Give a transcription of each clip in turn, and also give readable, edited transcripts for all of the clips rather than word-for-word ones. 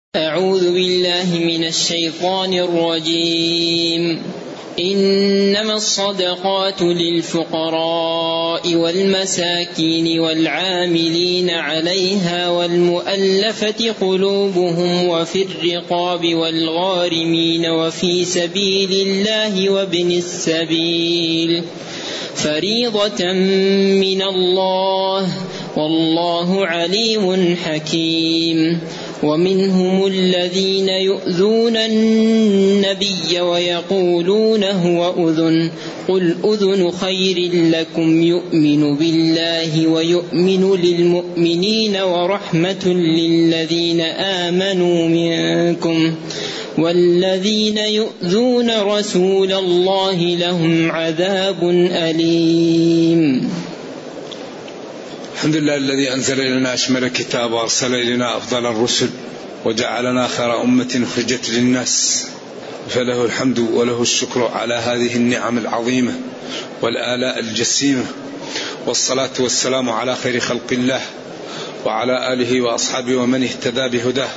أعوذ بالله من الشيطان الرجيم. إنما الصدقات للفقراء والمساكين والعاملين عليها والمؤلفة قلوبهم وفي الرقاب والغارمين وفي سبيل الله وابن السبيل فريضة من الله والله عليم حكيم. ومنهم الذين يؤذون النبي ويقولون هو أذن قل أذن خير لكم يؤمن بالله ويؤمن للمؤمنين ورحمة للذين آمنوا منكم والذين يؤذون رسول الله لهم عذاب أليم. الحمد لله الذي أنزل إلينا أشمل الكتاب وأرسل إلينا أفضل الرسل وجعلنا خير أمة أخرجت للناس، فله الحمد وله الشكر على هذه النعم العظيمة والآلاء الجسيمة، والصلاة والسلام على خير خلق الله وعلى آله وأصحابه ومن اهتدى بهداه.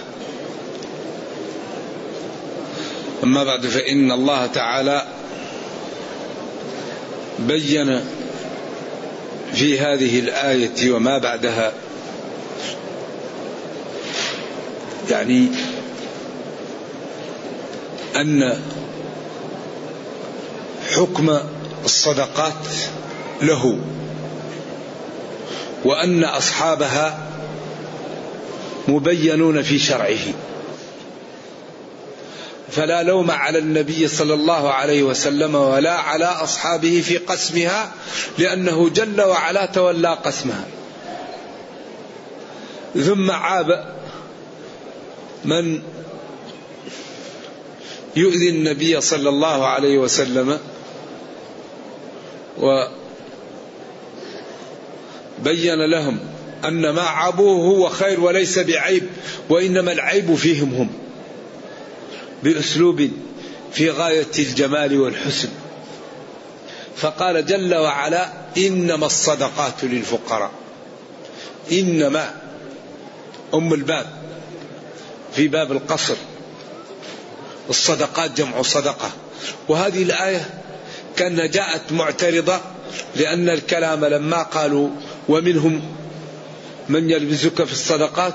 أما بعد، فإن الله تعالى بين في هذه الآية وما بعدها يعني أن حكم الصدقات له وأن أصحابها مبينون في شرعه، فلا لوم على النبي صلى الله عليه وسلم ولا على أصحابه في قسمها، لأنه جل وعلا تولى قسمها. ثم عاب من يؤذي النبي صلى الله عليه وسلم وبين لهم أن ما عابوه هو خير وليس بعيب، وإنما العيب فيهم هم، بأسلوب في غاية الجمال والحسن. فقال جل وعلا: إنما الصدقات للفقراء. إنما أم الباب في باب القصر، الصدقات جمع صدقة. وهذه الآية كأنها جاءت معترضة، لأن الكلام لما قالوا ومنهم من يلبسك في الصدقات،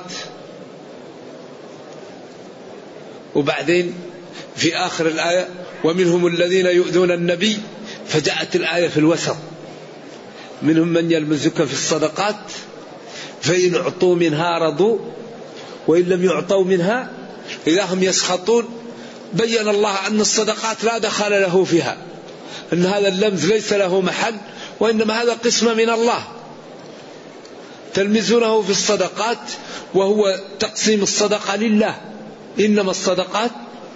وبعدين في آخر الآية ومنهم الذين يؤذون النبي، فجاءت الآية في الوسط: منهم من يلمزك في الصدقات فإن أعطوا منها رضوا وإن لم يعطوا منها إذا هم يسخطون. بين الله أن الصدقات لا دخل له فيها، أن هذا اللمز ليس له محل، وإنما هذا قسمة من الله تلمزونه في الصدقات، وهو تقسيم الصدقة لله. إنما الصدقات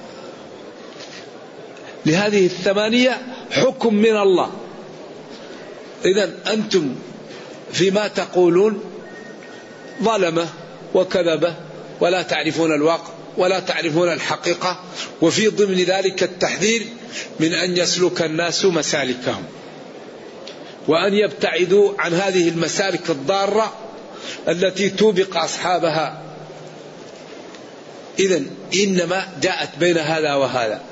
لهذه الثمانية حكم من الله. إذن أنتم فيما تقولون ظلمة وكذبة ولا تعرفون الواقع ولا تعرفون الحقيقة، وفي ضمن ذلك التحذير من أن يسلك الناس مسالكهم وأن يبتعدوا عن هذه المسالك الضارة التي توبق أصحابها. إذن إنما جاءت بين هذا وهذا.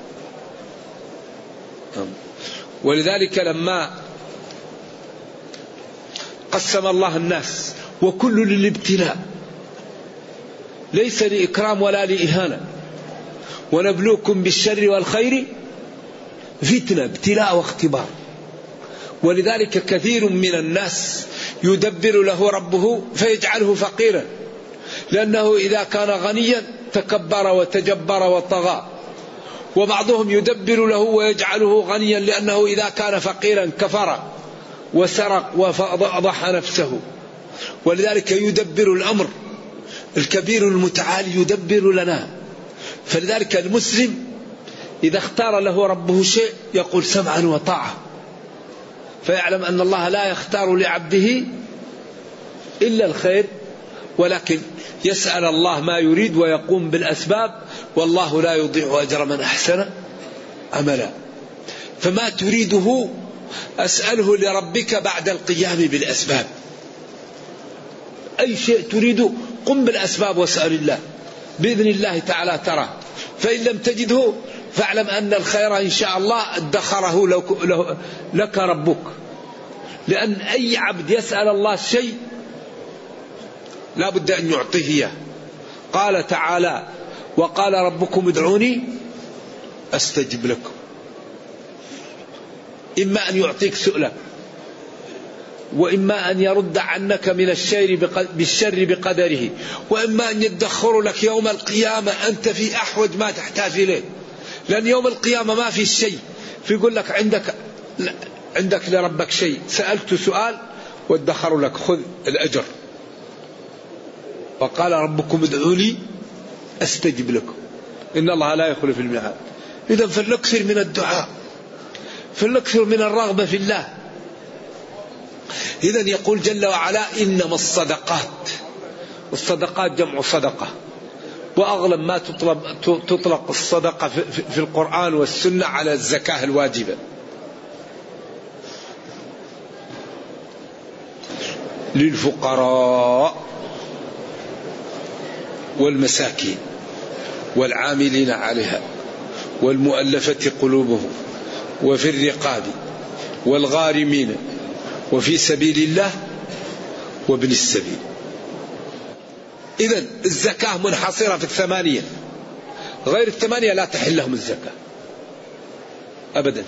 ولذلك لما قسم الله الناس وكل للابتلاء، ليس لإكرام ولا لإهانة، ونبلوكم بالشر والخير فتنة، ابتلاء واختبار. ولذلك كثير من الناس يدبر له ربه فيجعله فقيرا، لأنه إذا كان غنيا تكبر وتجبر وطغى، وبعضهم يدبر له ويجعله غنيا لأنه إذا كان فقيرا كفر وسرق وأضحى نفسه. ولذلك يدبر الأمر الكبير المتعالي، يدبر لنا. فلذلك المسلم إذا اختار له ربه شيء يقول سمعا وطاعة، فيعلم أن الله لا يختار لعبده إلا الخير، ولكن يسأل الله ما يريد ويقوم بالأسباب، والله لا يضيع أجر من أحسن عملا. فما تريده أسأله لربك بعد القيام بالأسباب. أي شيء تريده قم بالأسباب واسأل الله. بإذن الله تعالى تراه، فإن لم تجده فاعلم أن الخير إن شاء الله ادخره لك ربك. لأن أي عبد يسأل الله شيء لا بد أن يعطيه إياه. قال تعالى: وقال ربكم ادعوني أستجب لكم. إما أن يعطيك سؤلك، وإما أن يرد عنك من بالشر بقدره، وإما أن يدخر لك يوم القيامة أنت في أحوج ما تحتاج إليه. لأن يوم القيامة ما في شيء، فيقول لك عندك لربك شيء، سألت سؤال وادخر لك، خذ الأجر. وقال ربكم ادعوني أستجب لكم إن الله لا يخلف الميعاد. إذا فلنكثر من الدعاء، فلنكثر من الرغبة في الله. إذن يقول جل وعلا: إنما الصدقات. والصدقات جمع صدقة، وأغلب ما تطلق الصدقة في القرآن والسنة على الزكاة الواجبة. للفقراء والمساكين والعاملين عليها والمؤلفة قلوبهم وفي الرقاب والغارمين وفي سبيل الله وابن السبيل. إذن الزكاة منحصرة في 8، غير 8 لا تحل لهم الزكاة أبدا.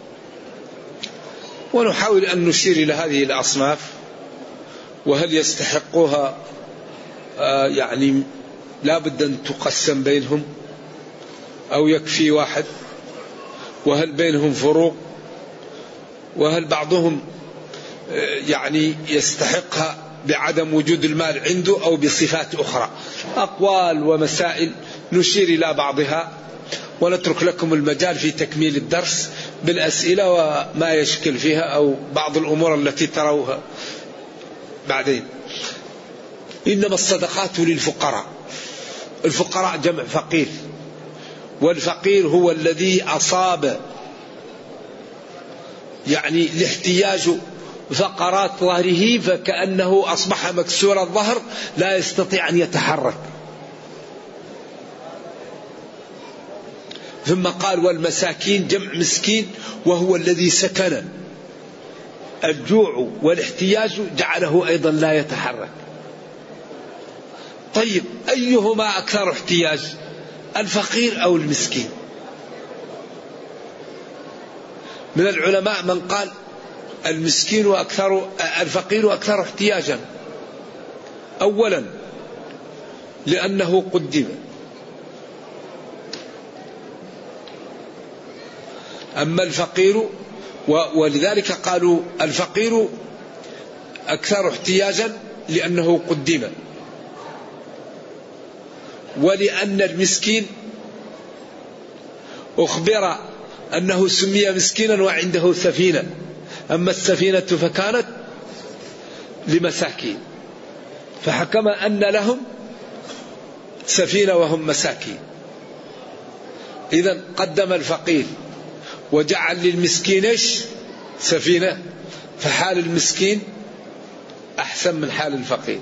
ونحاول أن نشير إلى هذه الأصناف، وهل يستحقوها يعني لا بد أن تقسم بينهم أو يكفي واحد، وهل بينهم فروق، وهل بعضهم يعني يستحقها بعدم وجود المال عنده أو بصفات أخرى. أقوال ومسائل نشير إلى بعضها، ونترك لكم المجال في تكميل الدرس بالأسئلة وما يشكل فيها أو بعض الأمور التي تروها بعدين. إنما الصدقات للفقراء. الفقراء جمع فقير، والفقير هو الذي أصاب يعني الاحتياج فقرات ظهره، فكأنه أصبح مكسور الظهر لا يستطيع أن يتحرك. ثم قال: والمساكين جمع مسكين، وهو الذي سكن الجوع والاحتياج جعله أيضا لا يتحرك. طيب أيهما أكثر احتياج، الفقير أو المسكين؟ من العلماء من قال المسكين الفقير أكثر احتياجا. أولا لأنه قدم، أما الفقير ولذلك قالوا الفقير أكثر احتياجا لأنه قدم، ولأن المسكين أخبر أنه سمي مسكينا وعنده سفينة، أما السفينة فكانت لمساكين، فحكم أن لهم سفينة وهم مساكين. إذن قدم الفقير وجعل للمسكين سفينة، فحال المسكين أحسن من حال الفقير.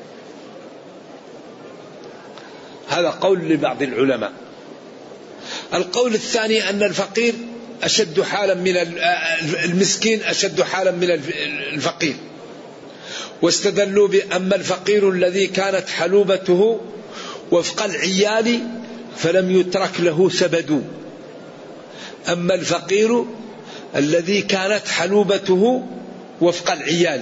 هذا قول لبعض العلماء. القول الثاني أن الفقير أشد حالا من المسكين أشد حالا من الفقير، واستدلوا بأما الفقير الذي كانت حلوبته وفق العيال فلم يترك له سبد، أما الفقير الذي كانت حلوبته وفق العيال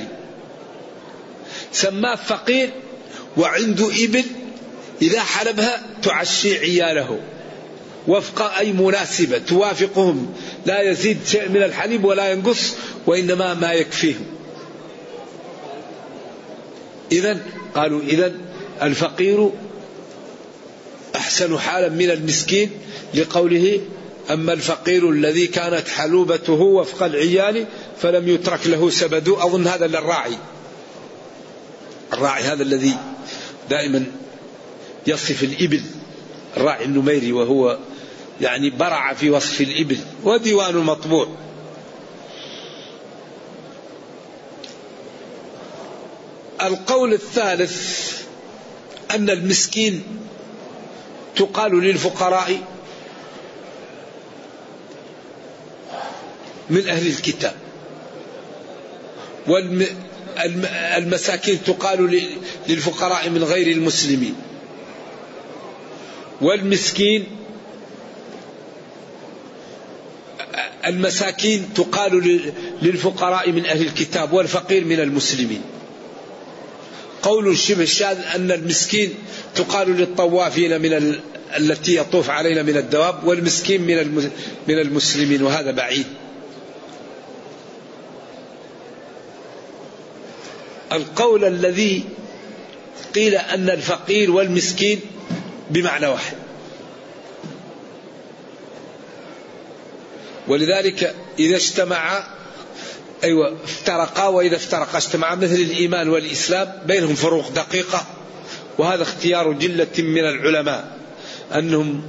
سماه فقير، وعنده إبل إذا حلبها تعشي عياله وفق أي مناسبة توافقهم، لا يزيد شيء من الحليب ولا ينقص، وإنما ما يكفيهم. إذن قالوا الفقير أحسن حالا من المسكين، لقوله أما الفقير الذي كانت حلوبته وفق العيال فلم يترك له سبد. أظن هذا للراعي، الراعي هذا الذي دائما يصف الإبل، الراعي النميري، وهو يعني برع في وصف الإبل، وديوان مطبوع. القول الثالث أن المسكين تقال للفقراء من أهل الكتاب، والمساكين تقال للفقراء من غير المسلمين، المساكين تقال للفقراء من أهل الكتاب، والفقير من المسلمين. قول شبه الشاذ أن المسكين تقال للطوافين التي يطوف علينا من الدواب، والمسكين من المسلمين، وهذا بعيد. القول الذي قيل أن الفقير والمسكين بمعنى واحد، ولذلك إذا اجتمعا افترقا، وإذا افترقا اجتمعا، مثل الإيمان والإسلام بينهم فروق دقيقة، وهذا اختيار جلة من العلماء أنهم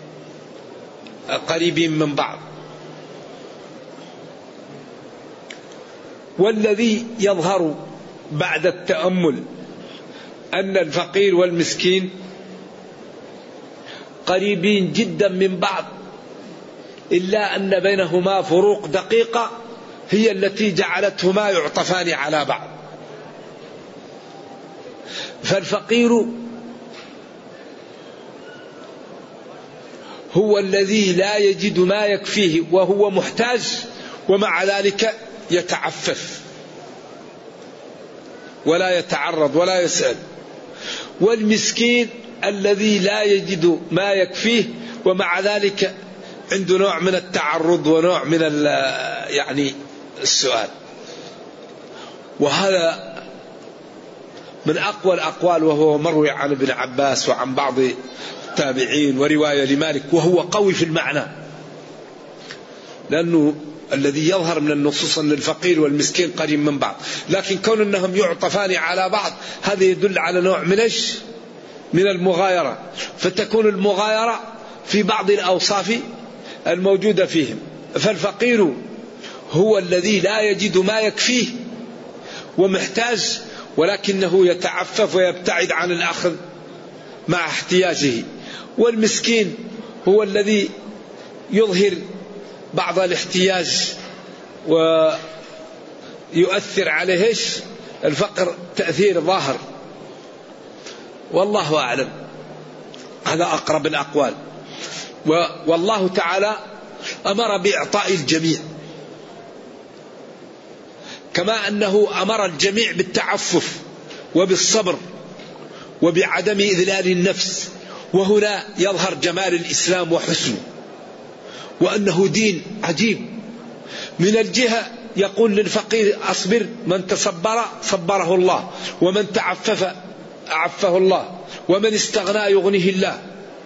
قريبين من بعض. والذي يظهر بعد التأمل أن الفقير والمسكين قريبين جدا من بعض، إلا أن بينهما فروق دقيقة هي التي جعلتهما يعطفان على بعض. فالفقير هو الذي لا يجد ما يكفيه وهو محتاج، ومع ذلك يتعفف ولا يتعرض ولا يسأل. والمسكين الذي لا يجد ما يكفيه ومع ذلك عنده نوع من التعرض ونوع من السؤال. وهذا من أقوى الأقوال، وهو مروي عن ابن عباس وعن بعض التابعين، ورواية لمالك، وهو قوي في المعنى، لأنه الذي يظهر من النصوص أن الفقير والمسكين قريب من بعض، لكن كون أنهم يعطفان على بعض هذا يدل على نوع من المغايرة، فتكون المغايرة في بعض الأوصاف الموجودة فيهم. فالفقير هو الذي لا يجد ما يكفيه ومحتاج، ولكنه يتعفف ويبتعد عن الأخذ مع احتياجه. والمسكين هو الذي يظهر بعض الاحتياج ويؤثر عليه الفقر تأثير ظاهر، والله أعلم. هذا أقرب الأقوال. والله تعالى أمر بإعطاء الجميع، كما أنه أمر الجميع بالتعفف وبالصبر وبعدم إذلال النفس. وهنا يظهر جمال الإسلام وحسنه، وأنه دين عجيب. من الجهة يقول للفقير أصبر، من تصبر صبره الله، ومن تعفف أعفه الله، ومن استغنى يغنيه الله.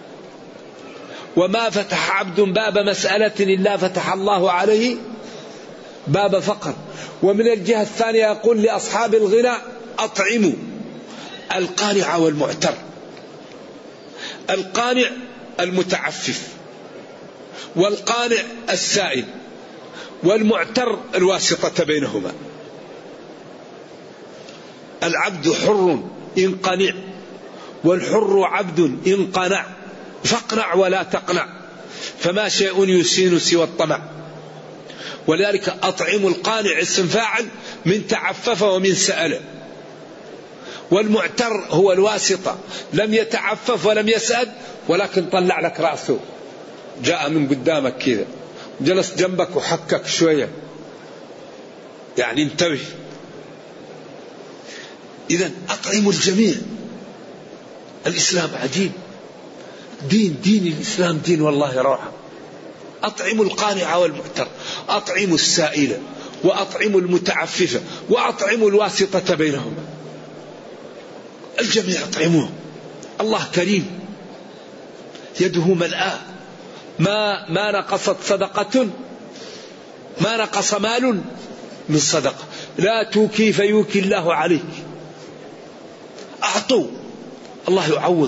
وما فتح عبد باب مسألة إلا فتح الله عليه باب فقر. ومن الجهة الثانية يقول لأصحاب الغنى أطعموا القانع والمعتر. القانع المتعفف، والقانع السائل، والمعتر الواسطة بينهما. العبد حر إن قنع، والحر عبد إن قنع، فاقنع ولا تقنع، فما شيء يسين سوى الطمع. ولذلك أطعم القانع اسم فاعل من تعفف ومن سأل. والمعتر هو الواسطة، لم يتعفف ولم يسأل، ولكن طلع لك رأسه، جاء من قدامك كذا، جلس جنبك وحكك شوية، يعني انتبه. إذن أطعموا الجميع. الإسلام عجيب، دين الإسلام دين والله روعة. أطعموا القانع والمعتر، أطعموا السائل، وأطعموا المتعفف، وأطعموا الواسطة بينهما. الجميع أطعموه. الله كريم يده ملآه، ما نقصت صدقة، ما نقص مال من صدقة، لا توكي فيوكي الله عليك. أعطوا الله يعوض،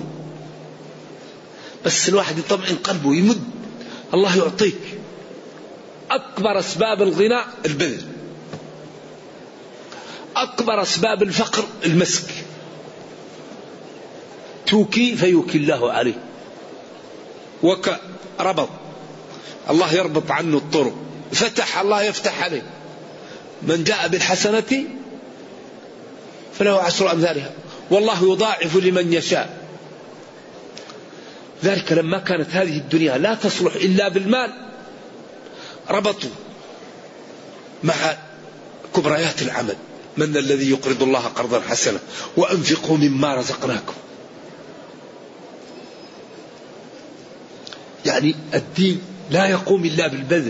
بس الواحد يطمئن قلبه يمد، الله يعطيك. أكبر أسباب الغنى البذل، أكبر أسباب الفقر المسك. توكي فيوكي الله عليك. ربط الله يربط عنه الطرق، فتح الله يفتح عليه. من جاء بالحسنة فله 10 أمثالها والله يضاعف لمن يشاء. ذلك لما كانت هذه الدنيا لا تصلح إلا بالمال ربطوا مع كبريات العمل. من الذي يقرض الله قرضا حسنا وأنفقوا مما رزقناكم. يعني الدين لا يقوم إلا بالبذل.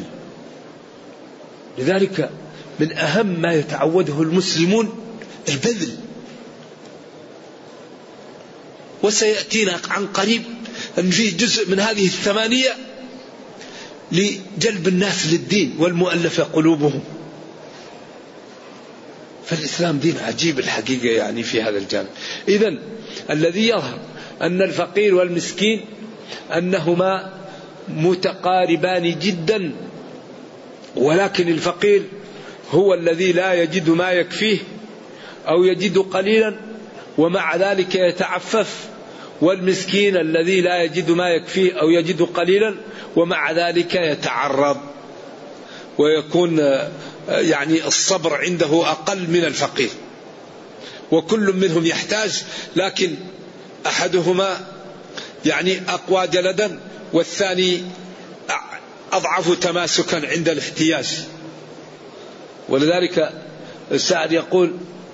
لذلك من أهم ما يتعوده المسلمون البذل. وسيأتينا عن قريب أن فيه جزء من هذه 8 لجلب الناس للدين والمؤلفة قلوبهم. فالإسلام دين عجيب الحقيقة يعني في هذا الجانب. إذن الذي يظهر أن الفقير والمسكين أنهما متقاربان جدا، ولكن الفقير هو الذي لا يجد ما يكفيه أو يجد قليلا ومع ذلك يتعفف، والمسكين الذي لا يجد ما يكفيه أو يجد قليلا ومع ذلك يتعرض ويكون يعني الصبر عنده أقل من الفقير. وكل منهم يحتاج، لكن أحدهما يعني أقوى جلدا والثاني أضعف تماسكا عند الاحتياج. ولذلك الشاعر يقول: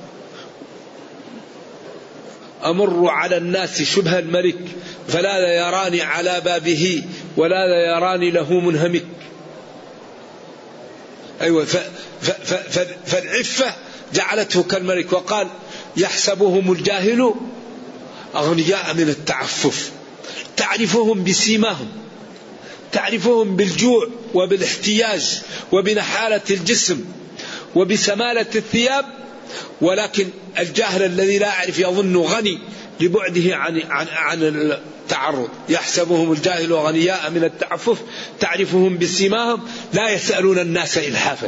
أمر على الناس شبه الملك فلا يراني على بابه ولا يراني له منهمك. أيوة، فالعفة جعلته كالملك. وقال: يحسبهم الجاهل أغنياء من التعفف، تعرفهم بسيماهم، تعرفهم بالجوع وبالاحتياج وبنحالة الجسم وبسمالة الثياب، ولكن الجاهل الذي لا يعرف يظن غني لبعده عن التعرض. يحسبهم الجاهل غنياء من التعفف تعرفهم بسيماهم لا يسألون الناس إلحافا.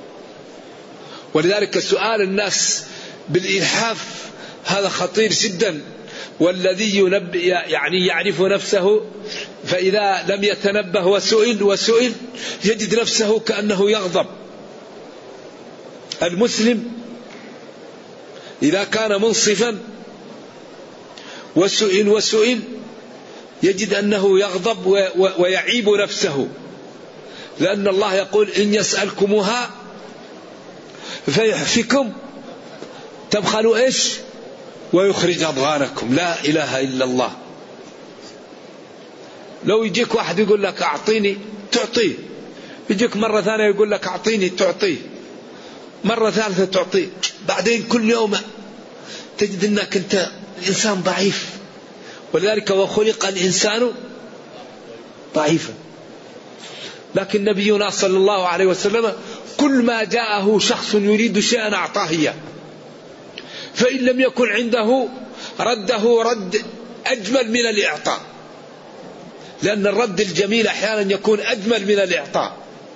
ولذلك سؤال الناس بالإلحاف هذا خطير جدا. والذي يعني يعرف نفسه فإذا لم يتنبه وسئل يجد نفسه كأنه يغضب. المسلم إذا كان منصفا وسئل يجد أنه يغضب ويعيب نفسه، لأن الله يقول: إن يسألكموها فيحفكم تبخلوا إيش ويخرج أضغانكم. لا إله إلا الله. لو يجيك واحد يقول لك أعطيني تعطيه، يجيك مرة ثانية يقول لك أعطيني تعطيه، مرة ثالثة تعطيه، بعدين كل يوم تجد أنك أنت إنسان ضعيف. ولذلك وخلق الإنسان ضعيفا. لكن نبينا صلى الله عليه وسلم كل ما جاءه شخص يريد شيئا أعطاه إياه، فإن لم يكن عنده رده رد أجمل من الإعطاء، لأن الرد الجميل أحيانا يكون أجمل من الإعطاء.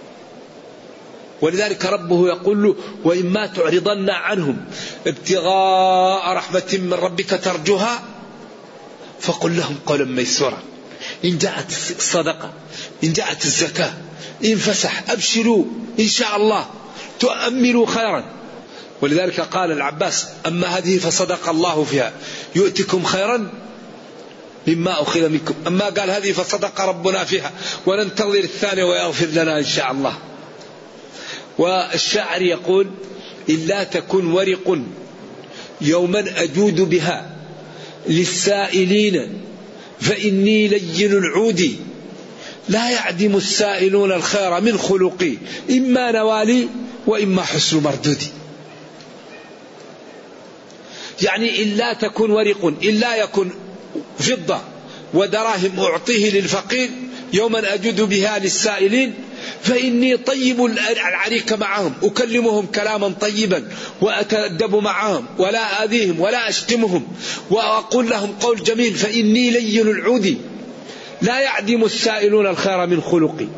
ولذلك ربه يقول له: وإما تعرضن عنهم ابتغاء رحمة من ربك ترجوها فقل لهم قولا ميسورا. إن جاءت الصدقة، إن جاءت الزكاة، إن فسح، أبشروا إن شاء الله تؤملوا خيرا. ولذلك قال العباس: أما هذه فصدق الله فيها يؤتكم خيرا مما أخذ منكم، أما قال هذه فصدق ربنا فيها وننتظر الثانية ويغفر لنا إن شاء الله. والشاعر يقول: إلا تكن ورق يوما أجود بها للسائلين فإني لين العود لا يعدم السائلون الخير من خلقي إما نوالي وإما حسن مردودي. يعني إلا تكن ورق، إلا يكن فضة ودراهم أعطيه للفقير يوما أجود بها للسائلين فإني طيب العريك معهم، أكلمهم كلاما طيبا وأتأدب معهم ولا آذيهم ولا أشتمهم وأقول لهم قول جميل، فإني لين العود لا يعدم السائلون الخير من خلقي.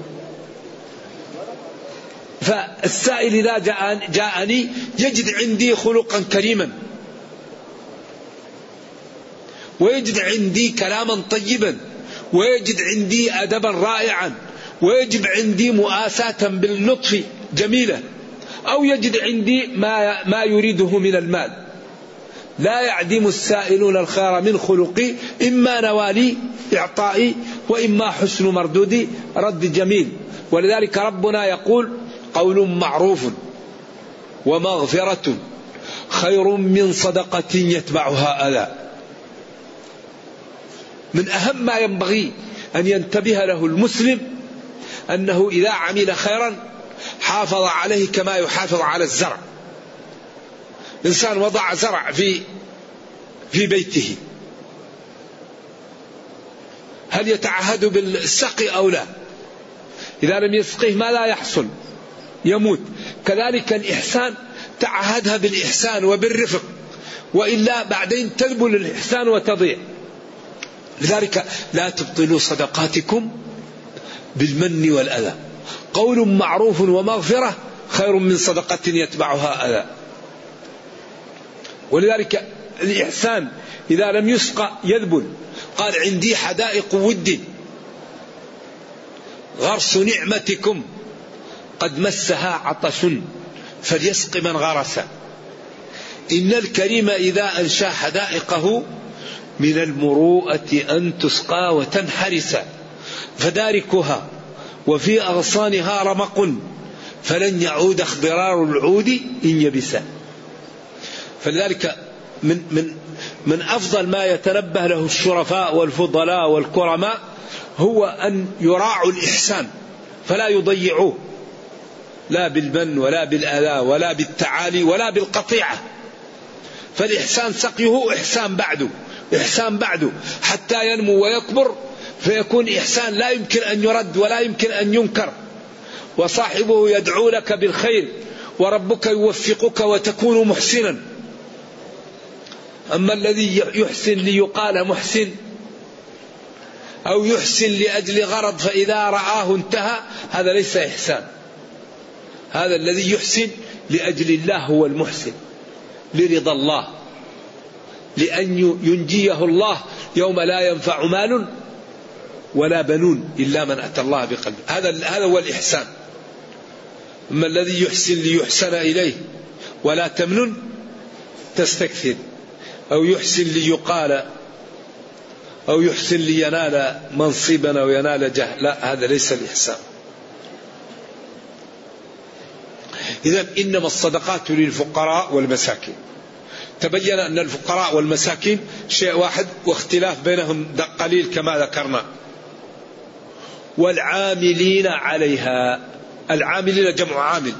فالسائل إذا جاءني يجد عندي خلقا كريما ويجد عندي كلاما طيبا ويجد عندي أدبا رائعا، ويجد عندي مؤاساة باللطف جميلة، أو يجد عندي ما يريده من المال. لا يعدم السائلون الخير من خلقي، إما نوالي إعطائي وإما حسن مردودي رد جميل. ولذلك ربنا يقول: قول معروف ومغفرة خير من صدقة يتبعها أذى. من أهم ما ينبغي أن ينتبه له المسلم أنه إذا عمل خيرا حافظ عليه كما يحافظ على الزرع. إنسان وضع زرع في بيته، هل يتعهد بالسقي أو لا؟ إذا لم يسقيه ما لا يحصل؟ يموت. كذلك الإحسان تعهدها بالإحسان وبالرفق، وإلا بعدين تذبل الإحسان وتضيع. لذلك لا تبطلوا صدقاتكم بالمن والأذى. قول معروف ومغفرة خير من صدقة يتبعها أذى. ولذلك الإحسان إذا لم يسقى يذبل. قال: عندي حدائق ود غرس نعمتكم قد مسها عطش فليسق من غرس. إن الكريم إذا أنشى حدائقه من المروءة أن تسقى وتنحرس، فداركها وفي أغصانها رمق فلن يعود اخضرار العود إن يبس. فلذلك من أفضل ما يتنبه له الشرفاء والفضلاء والكرماء هو أن يراعوا الإحسان فلا يضيعوه، لا بالمن ولا بالأذى ولا بالتعالي ولا بالقطيعة. فالإحسان سقيه إحسان بعده حتى ينمو ويكبر، فيكون إحسان لا يمكن أن يرد ولا يمكن أن ينكر. وصاحبه يدعو لك بالخير وربك يوفقك وتكون محسنا. أما الذي يحسن ليقال محسن أو يحسن لأجل غرض فإذا رآه انتهى، هذا ليس إحسان. هذا الذي يحسن لأجل الله هو المحسن، لرضا الله، لأن ينجيه الله يوم لا ينفع مال ولا بنون إلا من أتى الله بقلب. هذا هو الإحسان. أما الذي يحسن ليحسن إليه ولا تمنن تستكثر، أو يحسن ليقال، أو يحسن لينال منصبا أو ينال جاه، لا، هذا ليس الإحسان. إذن إنما الصدقات للفقراء والمساكين. تبين أن الفقراء والمساكين شيء واحد واختلاف بينهم قليل كما ذكرنا. والعاملين عليها، العاملين جمع عامل.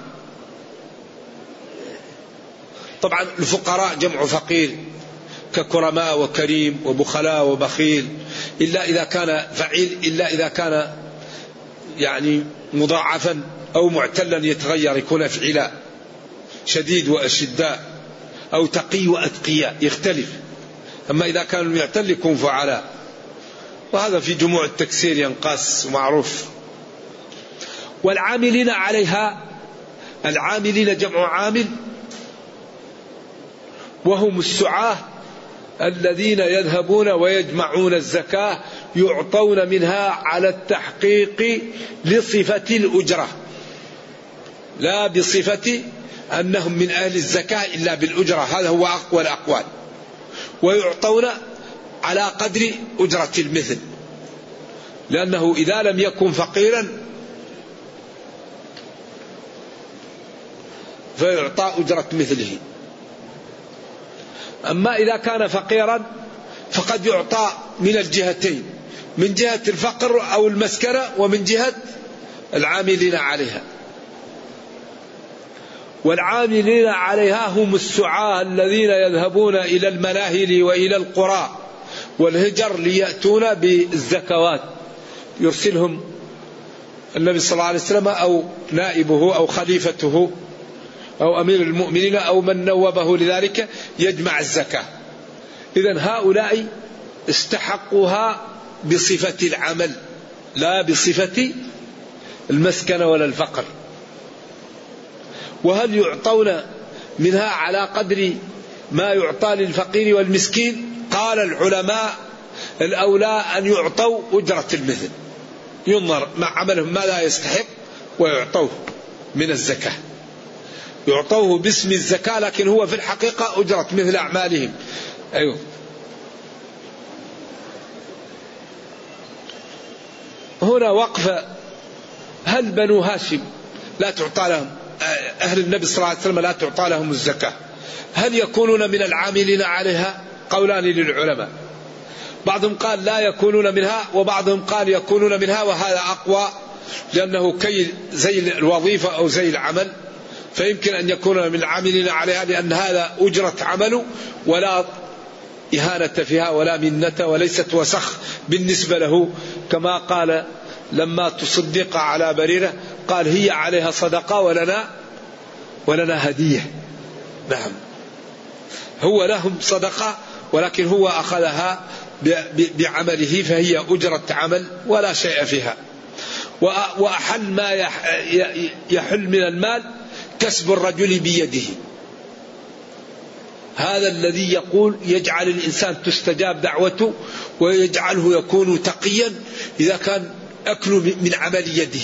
طبعا الفقراء جمع فقير ككرماء وكريم وبخلاء وبخيل، إلا إذا كان فعيل، إلا إذا كان يعني مضاعفا أو معتلا يتغير يكون أفعلاء، شديد وأشداء، أو تقي وأتقياء يختلف. أما إذا كان المعتل يكون فعلاء، وهذا في جموع التكسير ينقاس معروف. والعاملين عليها، العاملين جمع عامل، وهم السعاة الذين يذهبون ويجمعون الزكاة يعطون منها على التحقيق لصفة الأجرة، لا بصفة أنهم من أهل الزكاة إلا بالأجرة، هذا هو أقوى الأقوال. ويعطون على قدر أجرة المثل، لأنه إذا لم يكن فقيرا فيعطى أجرة مثله. أما إذا كان فقيرا فقد يعطى من الجهتين، من جهة الفقر أو المسكنة ومن جهة العاملين عليها. والعاملين عليها هم السعاة الذين يذهبون إلى المناهل وإلى القرى والهجر ليأتون بالزكوات، يرسلهم النبي صلى الله عليه وسلم أو نائبه أو خليفته أو أمير المؤمنين أو من نوبه لذلك يجمع الزكاة. إذن هؤلاء استحقوها بصفة العمل لا بصفة المسكن ولا الفقر. وهل يعطون منها على قدر ما يعطى للفقير والمسكين؟ قال العلماء الأولى أن يعطوا أجرة المثل، ينظر مع عملهم ماذا يستحق ويعطوه من الزكاة، يعطوه باسم الزكاة لكن هو في الحقيقة أجرة مثل أعمالهم. أيوه. هنا وقفة، هل بنو هاشم لا تعطى لهم، أهل النبي صلى الله عليه وسلم لا تعطى لهم الزكاة، هل يكونون من العاملين عليها؟ قولان للعلماء، بعضهم قال لا يكونون منها، وبعضهم قال يكونون منها، وهذا أقوى لأنه كي زي الوظيفة أو زي العمل، فيمكن أن يكون من العاملين عليها لأن هذا أجرة عمله ولا إهانة فيها ولا منة وليست وسخ بالنسبة له، كما قال لما تصدق على بريرة قال هي عليها صدقة ولنا هدية. نعم، هو لهم صدقة ولكن هو أخذها بعمله فهي أجرة عمل ولا شيء فيها. وأحل ما يحل من المال كسب الرجل بيده، هذا الذي يقول يجعل الإنسان تستجاب دعوته ويجعله يكون تقيا إذا كان أكل من عمل يده.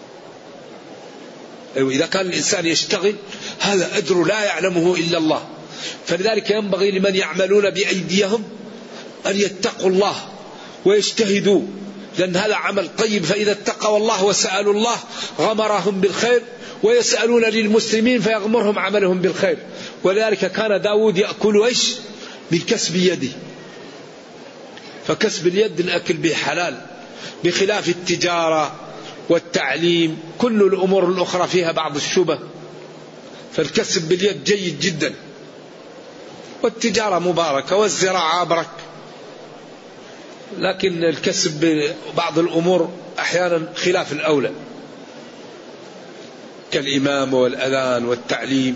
إذا كان الإنسان يشتغل هذا أجر لا يعلمه إلا الله، فلذلك ينبغي لمن يعملون بأيديهم أن يتقوا الله ويجتهدوا، لأن هذا عمل طيب، فإذا اتقوا الله وسألوا الله غمرهم بالخير، ويسألون للمسلمين فيغمرهم عملهم بالخير. ولذلك كان داود يأكل إيش؟ من كسب يده، فكسب اليد الأكل به حلال، بخلاف التجارة والتعليم، كل الأمور الأخرى فيها بعض الشبه، فالكسب باليد جيد جدا، والتجارة مباركة والزراعة أبرك، لكن الكسب ببعض الأمور أحيانا خلاف الأولى كالإمامة والأذان والتعليم،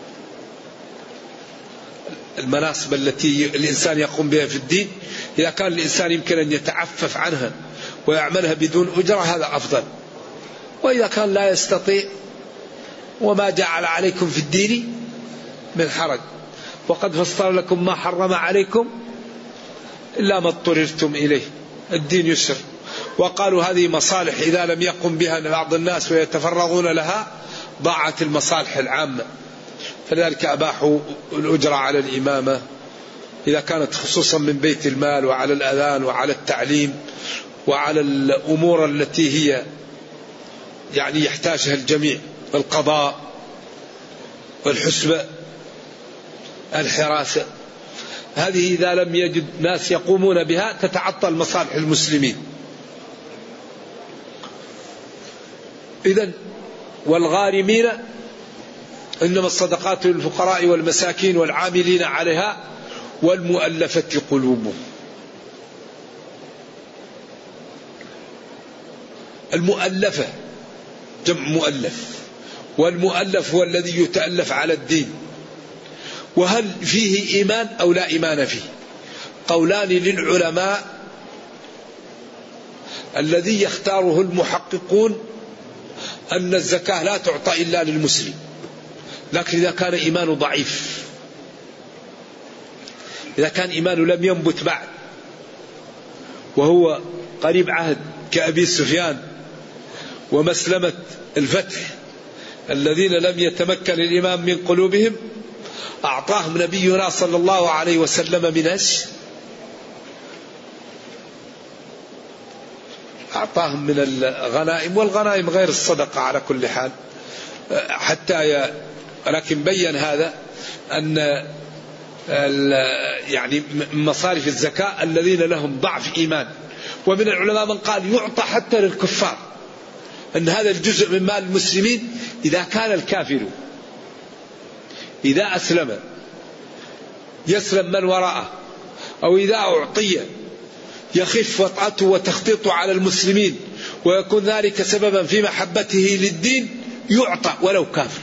المناصب التي الإنسان يقوم بها في الدين، إذا كان الإنسان يمكن أن يتعفف عنها ويعملها بدون أجرة هذا أفضل. وإذا كان لا يستطيع وما جعل عليكم في الدين من حرج، وقد فصل لكم ما حرم عليكم إلا ما اضطررتم إليه، الدين يسر. وقالوا هذه مصالح إذا لم يقم بها بعض الناس ويتفرغون لها ضاعت المصالح العامة، فلذلك أباحوا الأجرة على الإمامة إذا كانت خصوصا من بيت المال، وعلى الأذان وعلى التعليم وعلى الأمور التي هي يعني يحتاجها الجميع، القضاء والحسبة الحراسة، هذه إذا لم يجد ناس يقومون بها تتعطل مصالح المسلمين. إذن والغارمين إنما الصدقات للفقراء والمساكين والعاملين عليها والمؤلفة قلوبهم. المؤلفة جمع مؤلف، والمؤلف هو الذي يتألف على الدين. وهل فيه إيمان أو لا إيمان فيه؟ قولان للعلماء، الذي يختاره المحققون أن الزكاة لا تعطى إلا للمسلم، لكن إذا كان إيمانه ضعيف، إذا كان إيمانه لم ينبت بعد وهو قريب عهد كأبي سفيان ومسلمة الفتح الذين لم يتمكن الإيمان من قلوبهم، أعطاهم نبينا صلى الله عليه وسلم من أعطاهم من الغنائم، والغنائم غير الصدقة على كل حال، حتى لكن بين هذا أن يعني مصارف الزكاة الذين لهم ضعف إيمان. ومن العلماء من قال يعطى حتى للكفار، أن هذا الجزء من مال المسلمين إذا كان الكافر إذا أسلم يسلم من وراءه، أو إذا أعطي يخف وطأته وتخطيطه على المسلمين ويكون ذلك سببا في محبته للدين يعطى ولو كافر.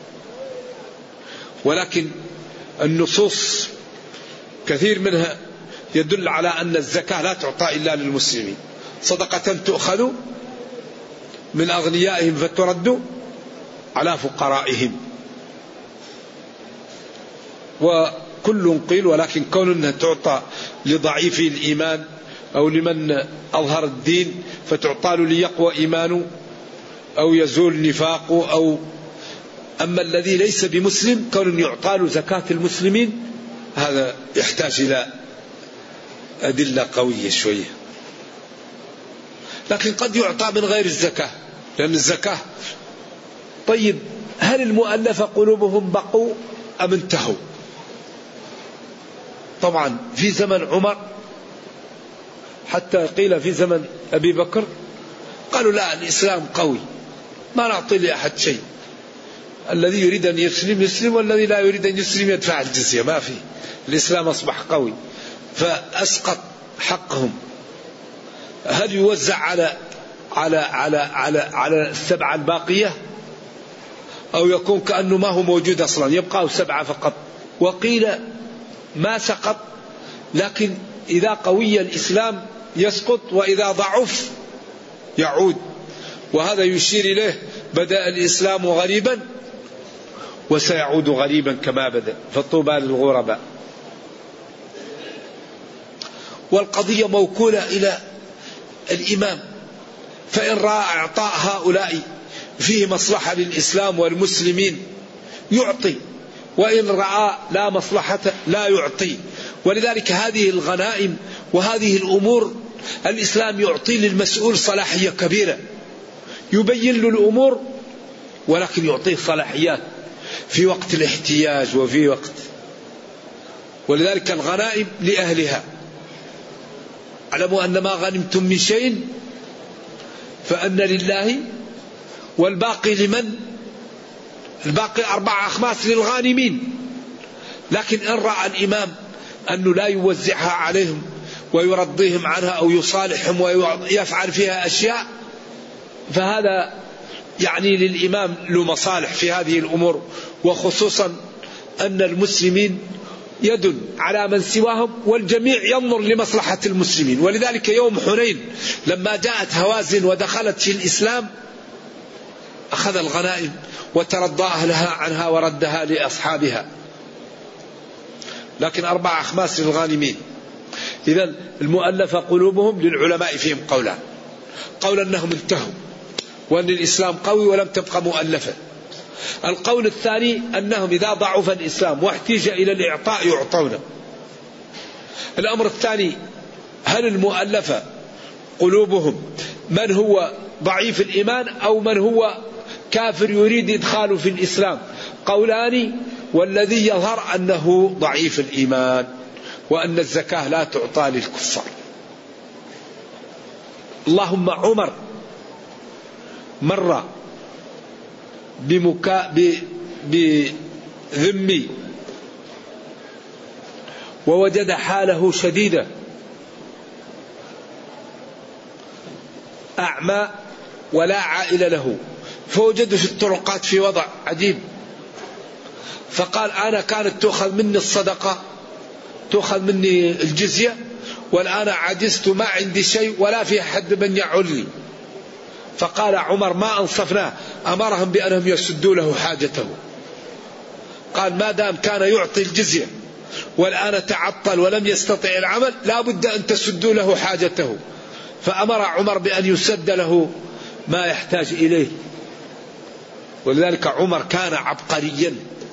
ولكن النصوص كثير منها يدل على أن الزكاة لا تعطى إلا للمسلمين، صدقة تؤخذ من أغنيائهم فترد على فقرائهم. وكل قيل، ولكن كون أنها تعطى لضعيف الإيمان أو لمن أظهر الدين فتعطى له ليقوى إيمانه أو يزول نفاقه. أو أما الذي ليس بمسلم كون يعطى له زكاة المسلمين هذا يحتاج إلى أدلة قوية شوية. لكن قد يعطى من غير الزكاة لأن الزكاة. طيب هل المؤلفة قلوبهم بقوا أم انتهوا؟ طبعا في زمن عمر حتى قيل في زمن أبي بكر قالوا لا الإسلام قوي ما نعطي لأحد شيء، الذي يريد أن يسلم يسلم والذي لا يريد أن يسلم يدفع الجزية، ما في، الإسلام أصبح قوي فأسقط حقهم. هل يوزع على السبعة الباقية أو يكون كأنه ما هو موجود أصلا يبقى 7 فقط؟ وقيل ما سقط، لكن إذا قوي الإسلام يسقط وإذا ضعف يعود، وهذا يشير إليه بدأ الإسلام غريبا وسيعود غريبا كما بدأ، فطوبى للغرباء. والقضية موكولة إلى الإمام، فإن رأى إعطاء هؤلاء فيه مصلحة للإسلام والمسلمين يعطي، وإن رأى لا مصلحة لا يعطي. ولذلك هذه الغنائم وهذه الأمور الإسلام يعطي للمسؤول صلاحية كبيرة، يبين له الأمور ولكن يعطيه صلاحيات في وقت الاحتياج وفي وقت. ولذلك الغنائم لأهلها. اعلموا أن ما غنمتم من شيء فأن لله والباقي لمن؟ الباقي 4 أخماس للغانمين. لكن إن رأى الإمام أنه لا يوزعها عليهم ويرضيهم عنها أو يصالحهم ويفعل فيها أشياء فهذا يعني للإمام له مصالح في هذه الأمور، وخصوصا أن المسلمين يد على من سواهم والجميع ينظر لمصلحة المسلمين. ولذلك يوم حنين لما جاءت هوازن ودخلت في الإسلام أخذ الغنائم وترضى أهلها عنها وردها لأصحابها، لكن 4 أخماس للغانمين. إذن المؤلفة قلوبهم للعلماء فيهم قولان: قول أنهم انتهوا وأن الإسلام قوي ولم تبقى مؤلفة. القول الثاني أنهم إذا ضعف الإسلام واحتاج إلى الإعطاء يعطون. الأمر الثاني: هل المؤلفة قلوبهم من هو ضعيف الإيمان أو من هو كافر يريد إدخاله في الإسلام؟ قولان، والذي يظهر أنه ضعيف الإيمان وأن الزكاة لا تعطى للكفار. اللهم عمر مر بذمي ووجد حاله شديدة، أعمى ولا عائل له، فوجد في الطرقات في وضع عجيب، فقال: أنا كانت تؤخذ مني الصدقة، تؤخذ مني الجزية، والآن عجزت ما عندي شيء ولا في حد من يعلي. فقال عمر: ما أنصفناه، أمرهم بأنهم يسدوا له حاجته. قال: ما دام كان يعطي الجزية والآن تعطل ولم يستطع العمل لا بد أن تسدوا له حاجته. فأمر عمر بأن يسد له ما يحتاج إليه. ولذلك عمر كان عبقريا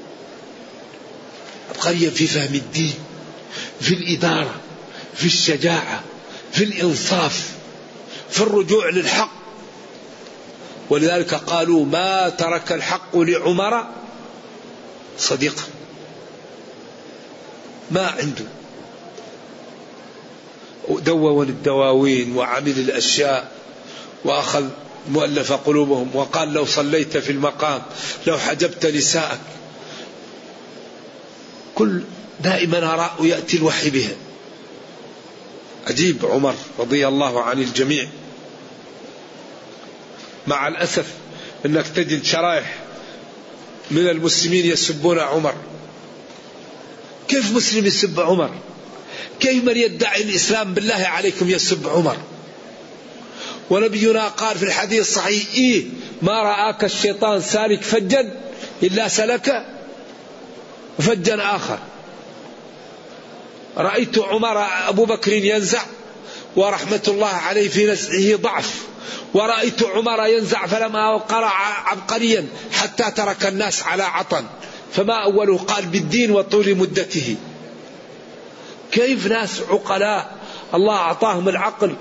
في فهم الدين، في الإدارة، في الشجاعة، في الإنصاف، في الرجوع للحق. ولذلك قالوا: ما ترك الحق لعمر صديقا، ما عنده، دون الدواوين وعمل الأشياء وأخذ مؤلف قلوبهم، وقال: لو صليت في المقام، لو حجبت نساءك، كل دائما أراء يأتي الوحي بها. عجيب عمر رضي الله عن الجميع. مع الأسف أنك تجد شرائح من المسلمين يسبون عمر. كيف مسلم يسب عمر؟ كيف من يدعي الإسلام بالله عليكم يسب عمر؟ ونبينا قال في الحديث الصحيح: ما رآك الشيطان سالك فجا إلا سلك فجا آخر. رأيت عمر أبو بكر ينزع ورحمة الله عليه في نزعه ضعف، ورأيت عمر ينزع فلما قرأ عبقريا حتى ترك الناس على عطن، فما أوله قال بالدين وطول مدته. كيف ناس عقلاء الله أعطاهم العقل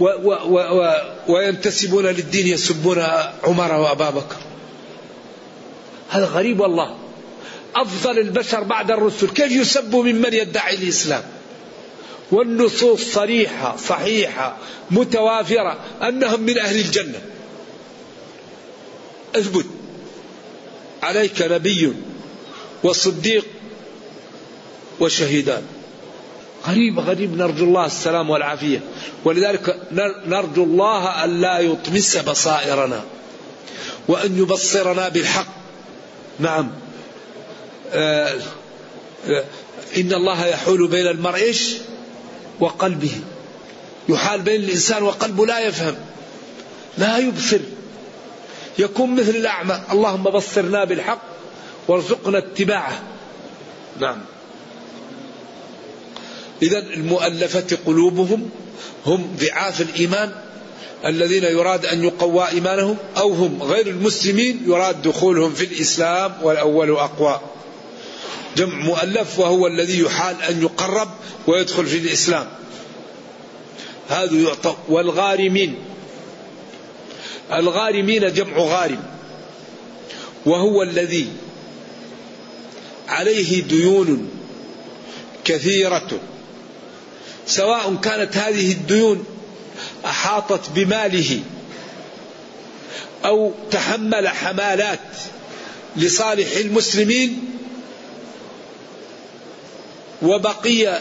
وينتسبون للدين يسبون عمر وأبا بكر؟ هذا غريب والله. أفضل البشر بعد الرسل كيف يسبوا ممن يدعي الإسلام؟ والنصوص صريحة صحيحة متوافرة أنهم من أهل الجنة. اثبت عليك نبي وصديق وشهيدان. غريب نرجو الله السلام والعافية. ولذلك نرجو الله أن لا يطمس بصائرنا وأن يبصرنا بالحق. نعم، إن الله يحول بين المرء وقلبه، يحال بين الإنسان وقلبه لا يفهم لا يبصر، يكون مثل الأعمى. اللهم بصرنا بالحق وارزقنا اتباعه. نعم. إذن المؤلفة قلوبهم هم ضعاف الإيمان الذين يراد أن يقوى إيمانهم، أو هم غير المسلمين يراد دخولهم في الإسلام والأول أقوى. جمع مؤلف وهو الذي يحال أن يقرب ويدخل في الإسلام، هذا يعطى. والغارمين، الغارمين جمع غارم، وهو الذي عليه ديون كثيرة، سواء كانت هذه الديون أحاطت بماله أو تحمل حمالات لصالح المسلمين وبقي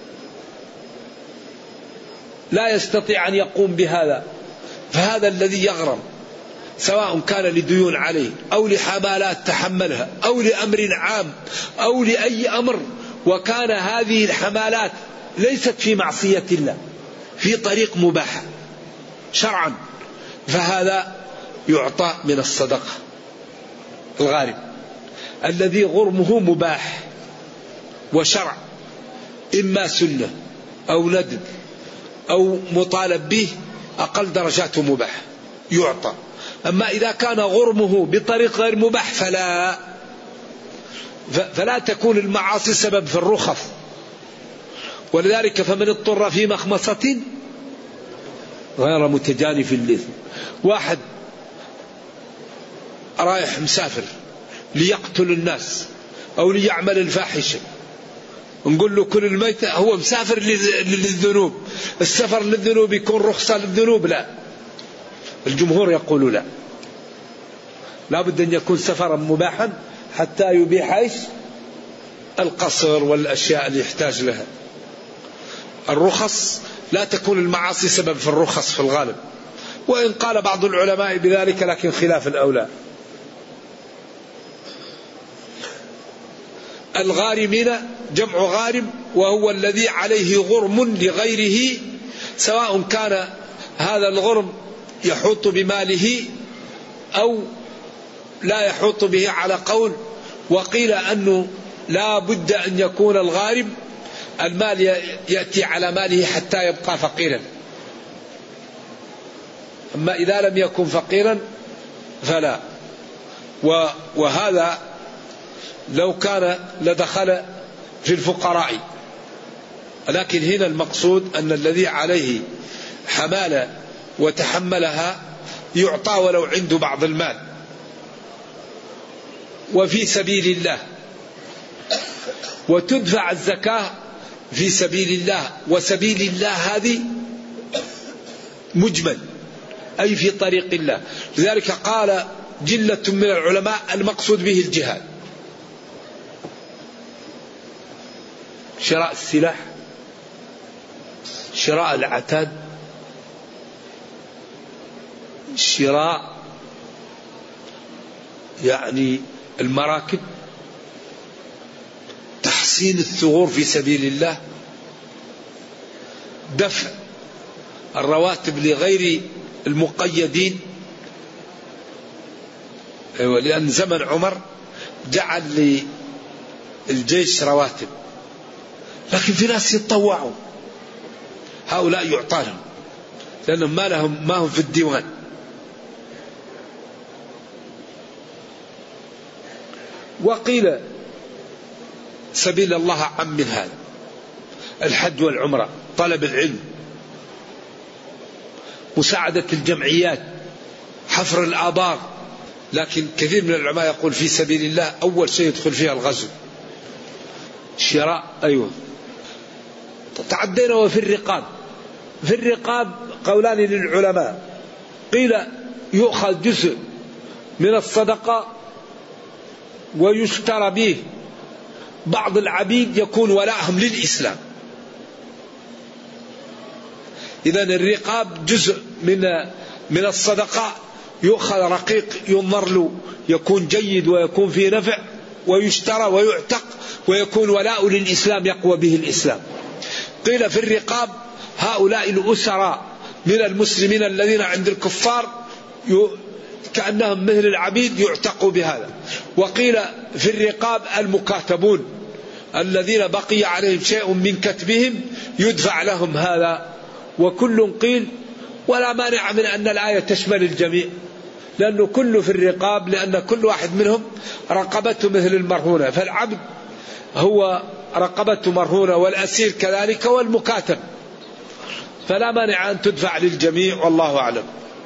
لا يستطيع أن يقوم بهذا، فهذا الذي يغرم، سواء كان لديون عليه أو لحمالات تحملها أو لأمر عام أو لأي أمر، وكان هذه الحمالات ليست في معصية الله، في طريق مباح شرعا، فهذا يعطى من الصدقة. الغارم الذي غرمه مباح وشرع، إما سنة أو ندب أو مطالب به، أقل درجاته مباح يعطى. أما إذا كان غرمه بطريق غير مباح فلا تكون المعاصي سبب في الرخص. ولذلك فمن اضطر في مخمصة غير متجانف للإثم. واحد رايح مسافر ليقتل الناس أو ليعمل الفاحشة، نقول له كل الميتة، هو مسافر للذنوب. السفر للذنوب يكون رخصة للذنوب؟ لا، الجمهور يقول لا، لا بد أن يكون سفرا مباحا حتى يبيح القصر والأشياء اللي يحتاج لها. الرخص لا تكون المعاصي سبب في الرخص في الغالب، وإن قال بعض العلماء بذلك لكن خلاف الأولى. الغارمين جمع غارم، وهو الذي عليه غرم لغيره، سواء كان هذا الغرم يحوط بماله أو لا يحوط به على قول. وقيل أنه لا بد أن يكون الغارم المال يأتي على ماله حتى يبقى فقيرا، أما إذا لم يكن فقيرا فلا. وهذا لو كان لدخل في الفقراء، لكن هنا المقصود أن الذي عليه حمالة وتحملها يعطى ولو عنده بعض المال. وفي سبيل الله، وتدفع الزكاة في سبيل الله، وسبيل الله هذه مجمل أي في طريق الله. لذلك قال جلة من العلماء المقصود به الجهاد، شراء السلاح، شراء العتاد، شراء يعني المراكب، تحسين الثغور في سبيل الله، دفع الرواتب لغير المقيدين. لأن زمن عمر جعل للجيش رواتب، لكن في ناس يتطوعوا، هؤلاء يعطى لهم لأنهم ما هم في الديوان. وقيل سبيل الله عم من هذا: الحج والعمرة، طلب العلم، مساعدة الجمعيات، حفر الآبار. لكن كثير من العلماء يقول في سبيل الله أول شيء يدخل فيها الغزو، شراء. أيوة تعدينا. وفي الرقاب، في الرقاب قولان للعلماء: قيل يؤخذ جزء من الصدقة ويشترى به بعض العبيد يكون ولاءهم للإسلام. إذن الرقاب جزء من الصدقة، يؤخذ رقيق ينظر له يكون جيد ويكون فيه نفع، ويشترى ويعتق ويكون ولاء للإسلام يقوى به الإسلام. قيل في الرقاب هؤلاء الأسراء من المسلمين الذين عند الكفار كأنهم مثل العبيد يعتقوا بهذا. وقيل في الرقاب المكاتبون الذين بقي عليهم شيء من كتبهم يدفع لهم هذا. وكل قيل، ولا مانع من أن الآية تشمل الجميع، لأنه كله في الرقاب، لأن كل واحد منهم رقبته مثل المرهونة، فالعبد هو رقبته مرهونة والأسير كذلك والمكاتب، فلا مانع أن تدفع للجميع والله أعلم.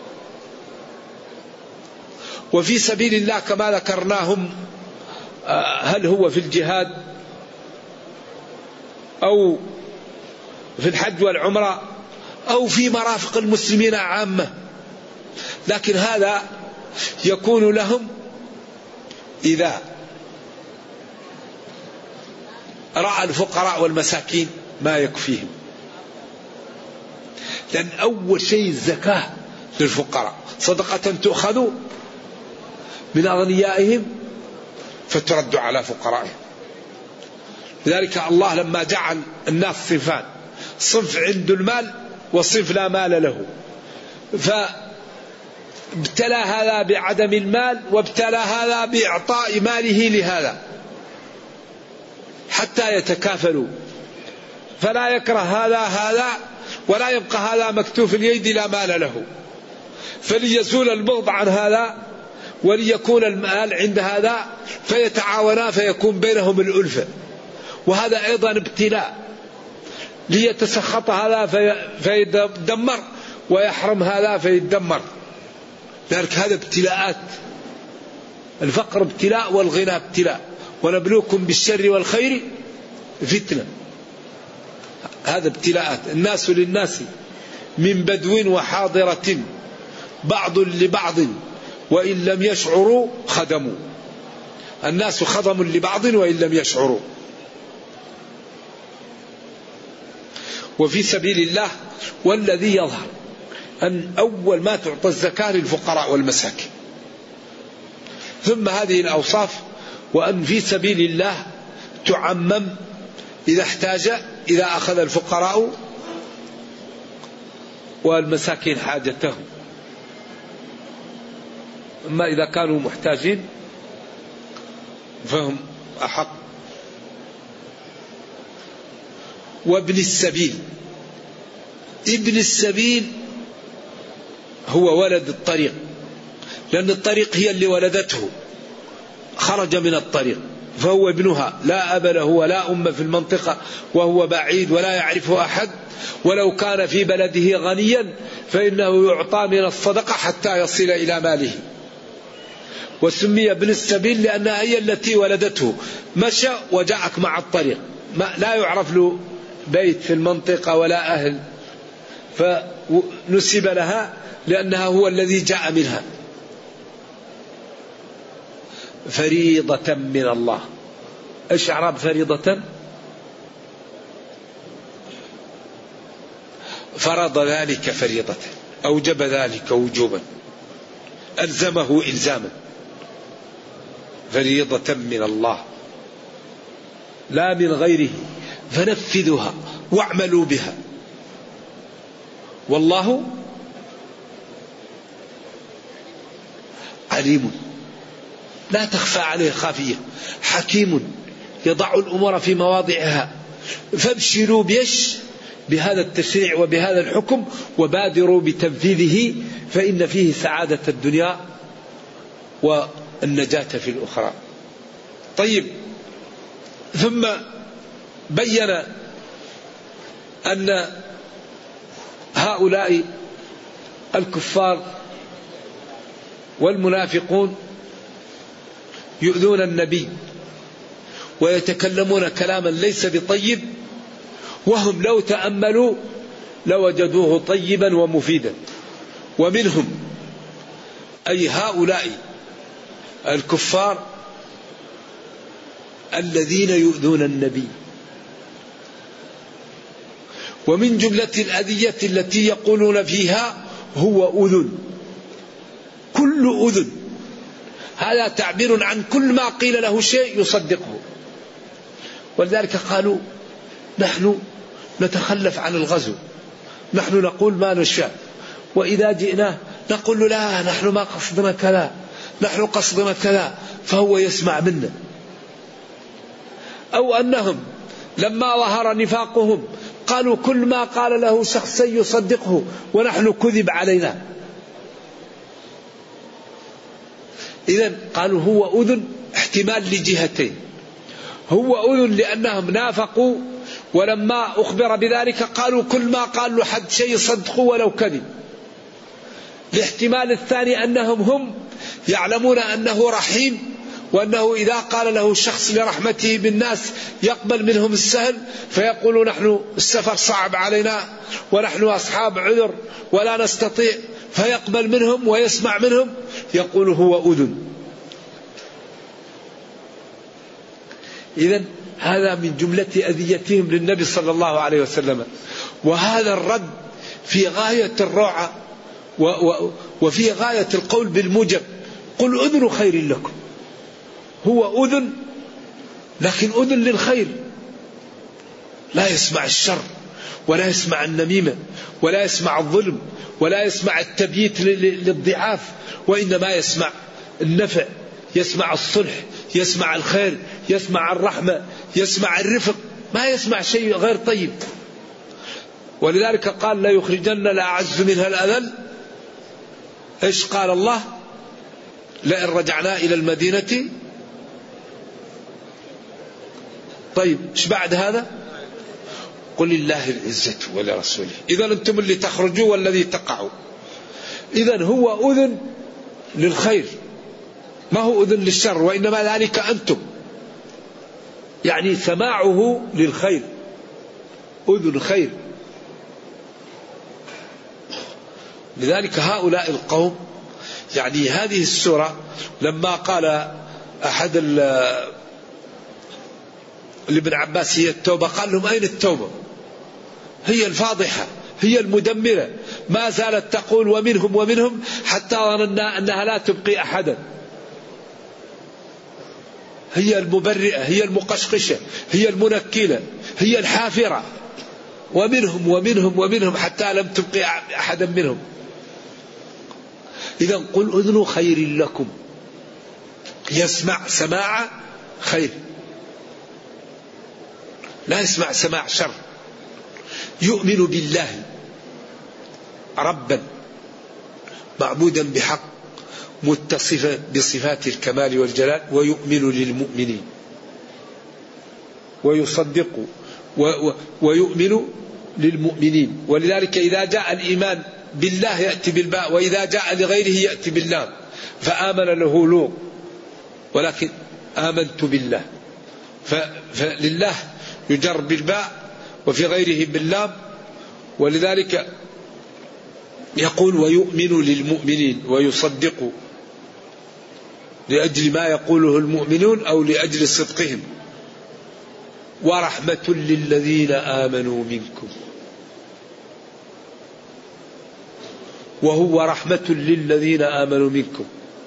وفي سبيل الله كما ذكرناهم، هل هو في الجهاد أو في الحج والعمرة أو في مرافق المسلمين عامة، لكن هذا يكون لهم إذا رأى الفقراء والمساكين ما يكفيهم. لأن أول شيء الزكاة للفقراء، صدقة تؤخذ من أغنيائهم فترد على فقرائهم. لذلك الله لما جعل الناس صنفان: صنف عنده المال وصنف لا مال له، فابتلى هذا بعدم المال وابتلى هذا بإعطاء ماله لهذا حتى يتكافلوا، فلا يكره هذا ولا يبقى هذا مكتوف اليد لا مال له، فليزول البغض عن هذا وليكون المال عند هذا فيتعاونا فيكون بينهم الألفة. وهذا أيضا ابتلاء، ليتسخط هذا فيدمر ويحرم هذا فيدمر. لذلك هذا ابتلاءات، الفقر ابتلاء والغنى ابتلاء، ونبلوكم بالشر والخير فتنة. هذا ابتلاءات. الناس للناس من بدو وحاضرة بعض لبعض وإن لم يشعروا خدموا. الناس خدم لبعض وإن لم يشعروا. وفي سبيل الله والذي يظهر أن أول ما تعطى الزكاة للفقراء والمساكين، ثم هذه الأوصاف، وأن في سبيل الله تعمم إذا احتاج، إذا أخذ الفقراء والمساكين حاجتهم، أما إذا كانوا محتاجين فهم أحق. وابن السبيل، ابن السبيل هو ولد الطريق، لأن الطريق هي اللي ولدته، خرج من الطريق فهو ابنها، لا أب له ولا أم في المنطقة وهو بعيد ولا يعرفه أحد، ولو كان في بلده غنيا فإنه يعطى من الصدقة حتى يصل إلى ماله. وسمي ابن السبيل لأنها هي التي ولدته، مشى وجاءك مع الطريق، لا يعرف له بيت في المنطقة ولا أهل، فنسب لها لأنها هو الذي جاء منها. فريضة من الله. ايش اعراب فريضة؟ فرض ذلك فريضة، أوجب ذلك وجوبا، ألزمه إلزاما. فريضة من الله لا من غيره، فنفذها واعملوا بها والله عليم لا تخفى عليه خافية، حكيم يضع الأمور في مواضعها. فابشروا بيش بهذا التشريع وبهذا الحكم وبادروا بتنفيذه فإن فيه سعادة الدنيا والنجاة في الأخرى. طيب، ثم بين أن هؤلاء الكفار والمنافقون يؤذون النبي ويتكلمون كلاما ليس بطيب، وهم لو تأملوا لوجدوه طيبا ومفيدا. ومنهم أي هؤلاء الكفار الذين يؤذون النبي. ومن جملة الأذية التي يقولون فيها هو أذن، كل أذن، هذا تعبير عن كل ما قيل له شيء يصدقه. ولذلك قالوا نحن نتخلف عن الغزو، نحن نقول ما نشاء، وإذا جئناه نقول له لا نحن ما قصدنا كذا، نحن قصدنا كذا، فهو يسمع منا. أو أنهم لما ظهر نفاقهم قالوا كل ما قال له شخص يصدقه ونحن كذب علينا. إذن قالوا هو أذن احتمال لجهتين، هو أذن لأنهم نافقوا ولما أخبر بذلك قالوا كل ما قال له حد شيء يصدقه ولو كذب. الاحتمال الثاني أنهم هم يعلمون أنه رحيم، وأنه إذا قال له شخص لرحمته بالناس يقبل منهم السهل، فيقولوا نحن السفر صعب علينا ونحن أصحاب عذر ولا نستطيع، فيقبل منهم ويسمع منهم، يقول هو أذن. إذن هذا من جملة أذيتهم للنبي صلى الله عليه وسلم. وهذا الرد في غاية الروعة وفي غاية القول بالموجب. قل أذن خير لكم، هو أذن لكن أذن للخير، لا يسمع الشر ولا يسمع النميمة ولا يسمع الظلم ولا يسمع التبييت للضعاف، وإنما يسمع النفع، يسمع الصلح، يسمع الخير، يسمع الرحمة، يسمع الرفق، ما يسمع شيء غير طيب. ولذلك قال لا يخرجن الأعز منها الأذل. إيش قال الله؟ لئن رجعنا إلى المدينة. طيب إيش بعد هذا؟ قل لله العزة ولرسوله. إذا أنتم اللي تخرجوا والذي تقعوا. إذا هو أذن للخير ما هو أذن للشر، وإنما ذلك أنتم، يعني سماعه للخير، أذن خير. لذلك هؤلاء القوم، يعني هذه السورة لما قال أحد لابن عباس هي التوبة، قال لهم أين التوبة؟ هي الفاضحة، هي المدمرة، ما زالت تقول ومنهم حتى ظننا أنها لا تبقي أحدا. هي المبرئة، هي المقشقشة، هي المنكلة، هي الحافرة، ومنهم حتى لم تبقي أحدا منهم. إذا قل أذن خير لكم، يسمع سماع خير، لا يسمع سماع شر. يؤمن بالله ربا معبودا بحق متصفا بصفات الكمال والجلال، ويؤمن للمؤمنين ويصدق ويؤمن للمؤمنين. ولذلك إذا جاء الإيمان بالله يأتي بالباء، وإذا جاء لغيره يأتي باللام. فآمن له لوط ولكن آمنت بالله، فلله يجر بالباء وفي غيره باللام. ولذلك يقول ويؤمن للمؤمنين ويصدق لأجل ما يقوله المؤمنون أو لأجل صدقهم. ورحمة للذين آمنوا منكم، وهو رحمة للذين آمنوا منكم.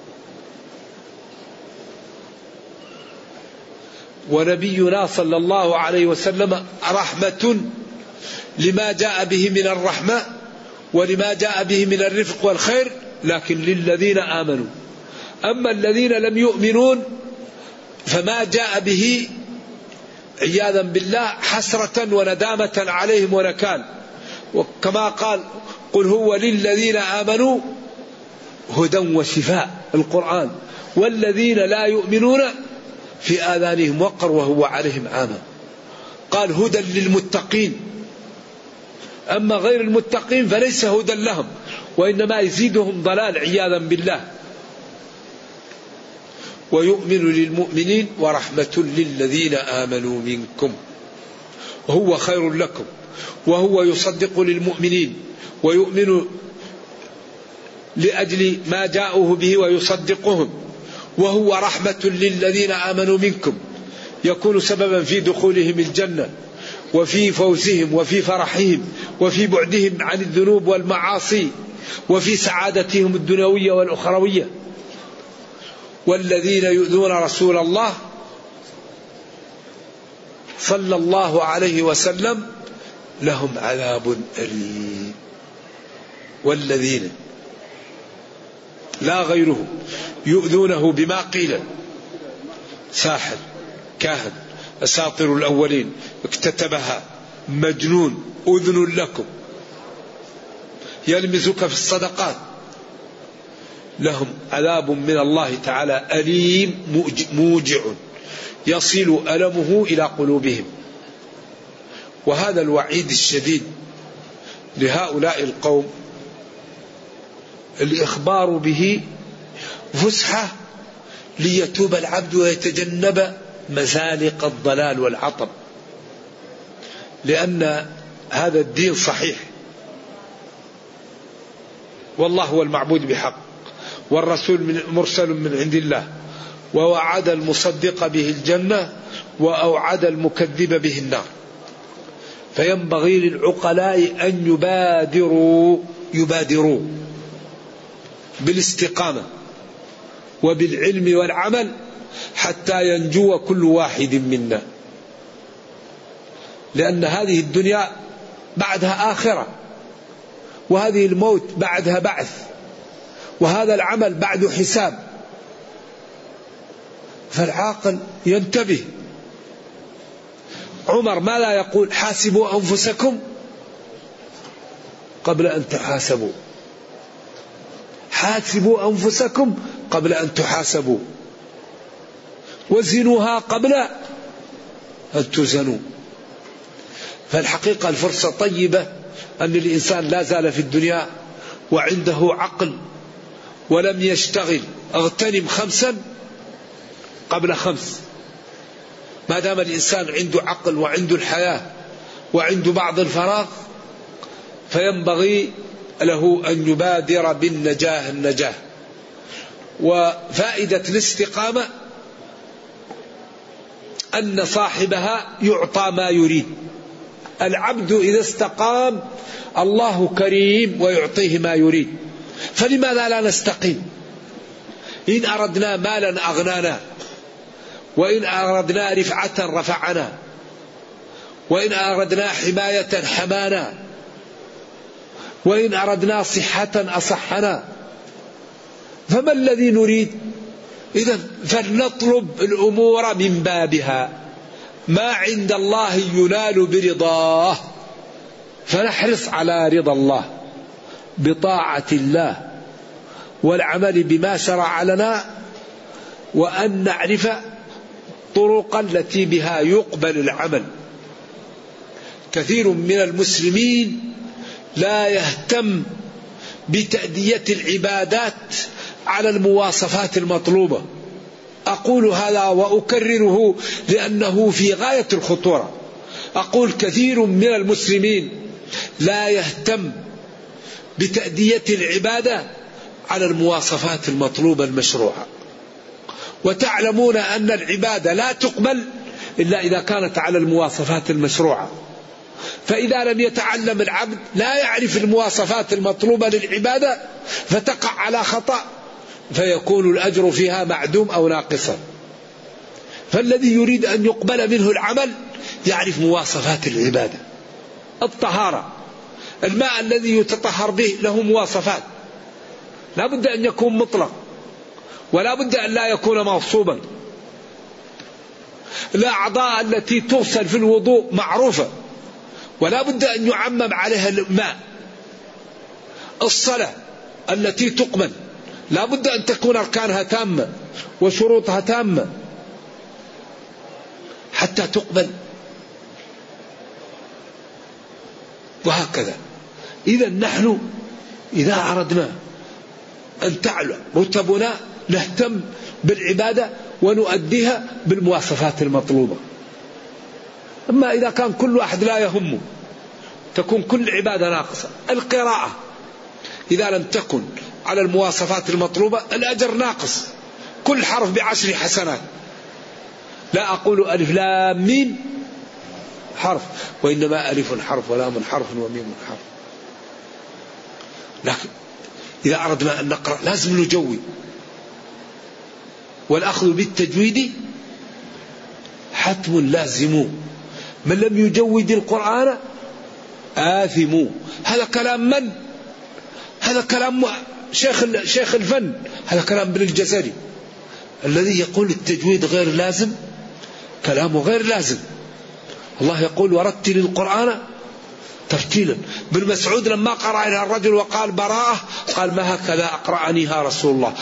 ونبينا صلى الله عليه وسلم رحمة لما جاء به من الرحمة ولما جاء به من الرفق والخير، لكن للذين آمنوا. أما الذين لم يؤمنون فما جاء به عياذا بالله حسرة وندامة عليهم ونكال. وكما قال قل هو للذين آمنوا هدى وشفاء القرآن، والذين لا يؤمنون في آذانهم وقر وهو عليهم عامى. قال هدى للمتقين، أما غير المتقين فليس هدى لهم وإنما يزيدهم ضلال عياذا بالله. ويؤمن للمؤمنين ورحمة للذين آمنوا منكم وهو خير لكم، وهو يصدق للمؤمنين ويؤمن لأجل ما جاءوه به ويصدقهم، وهو رحمة للذين آمنوا منكم، يكون سببا في دخولهم الجنة وفي فوزهم وفي فرحهم وفي بعدهم عن الذنوب والمعاصي وفي سعادتهم الدنيوية والأخروية. والذين يؤذون رسول الله صلى الله عليه وسلم لهم عذاب أليم. والذين لا غيره يؤذونه بما قيل ساحر كاهن أساطير الأولين اكتتبها مجنون أذن لكم يلمزك في الصدقات، لهم عذاب من الله تعالى أليم موجع يصل ألمه إلى قلوبهم. وهذا الوعيد الشديد لهؤلاء القوم الإخبار به فسحة ليتوب العبد ويتجنب مزالق الضلال والعطب، لأن هذا الدين صحيح، والله هو المعبود بحق، والرسول مرسل من عند الله، ووعد المصدق به الجنة وأوعد المكذب به النار. فينبغي للعقلاء أن يبادروا بالاستقامة وبالعلم والعمل حتى ينجو كل واحد منا، لأن هذه الدنيا بعدها آخرة، وهذه الموت بعدها بعث، وهذا العمل بعد حساب. فالعاقل ينتبه. عمر ما لا يقول حاسبوا أنفسكم قبل أن تحاسبوا، حاسبوا أنفسكم قبل أن تحاسبوا، وزنوها قبل أن تزنوا. فالحقيقة الفرصة طيبة أن الإنسان لا زال في الدنيا وعنده عقل ولم يشتغل. اغتنم 5 قبل 5. ما دام الإنسان عنده عقل وعنده الحياة وعنده بعض الفراغ فينبغي له أن يبادر النجاة. وفائدة الاستقامة أن صاحبها يعطى ما يريد. العبد إذا استقام الله كريم ويعطيه ما يريد، فلماذا لا نستقيم؟ إن أردنا مالا أغنانا، وإن أردنا رفعة رفعنا، وإن أردنا حماية حمانا، وإن أردنا صحة أصحنا. فما الذي نريد؟ إذن فلنطلب الأمور من بابها. ما عند الله ينال برضاه، فنحرص على رضا الله بطاعة الله والعمل بما شرع لنا، وأن نعرف طرقا التي بها يقبل العمل. كثير من المسلمين لا يهتم بتأدية العبادات على المواصفات المطلوبة. أقول هذا وأكرره لأنه في غاية الخطورة. أقول كثير من المسلمين لا يهتم بتأدية العبادة على المواصفات المطلوبة المشروعة. وتعلمون أن العبادة لا تقبل إلا إذا كانت على المواصفات المشروعة. فإذا لم يتعلم العبد لا يعرف المواصفات المطلوبة للعبادة فتقع على خطأ، فيكون الأجر فيها معدوم أو ناقصا. فالذي يريد أن يقبل منه العمل يعرف مواصفات العبادة. الطهارة، الماء الذي يتطهر به له مواصفات، لا بد أن يكون مطلق، ولا بد أن لا يكون مغصوبا. الأعضاء التي تغسل في الوضوء معروفة ولا بد أن يعمم عليها الماء. الصلاة التي تقبل لا بد أن تكون أركانها تامة وشروطها تامة حتى تقبل، وهكذا. إذا نحن إذا أردنا أن تعلى رتبنا نهتم بالعبادة ونؤديها بالمواصفات المطلوبة. أما إذا كان كل واحد لا يهمه تكون كل عبادة ناقصة. القراءة إذا لم تكن على المواصفات المطلوبة الأجر ناقص، كل حرف ب10 حسنات. لا أقول ألف لام ميم حرف، وإنما ألف حرف ولام حرف وميم حرف. لكن إذا أردنا أن نقرأ لازم نجوي، والأخذ بالتجويد حتم لازم، من لم يجود القرآن آثم. هذا كلام من؟ هذا كلام شيخ الفن، هذا كلام ابن الجزري الذي يقول التجويد غير لازم، كلامه غير لازم. الله يقول ورتل القرآن ترتيلا. ابن مسعود لما قرأ إلى الرجل وقال براءة قال ما هكذا أقرأنيها رسول الله،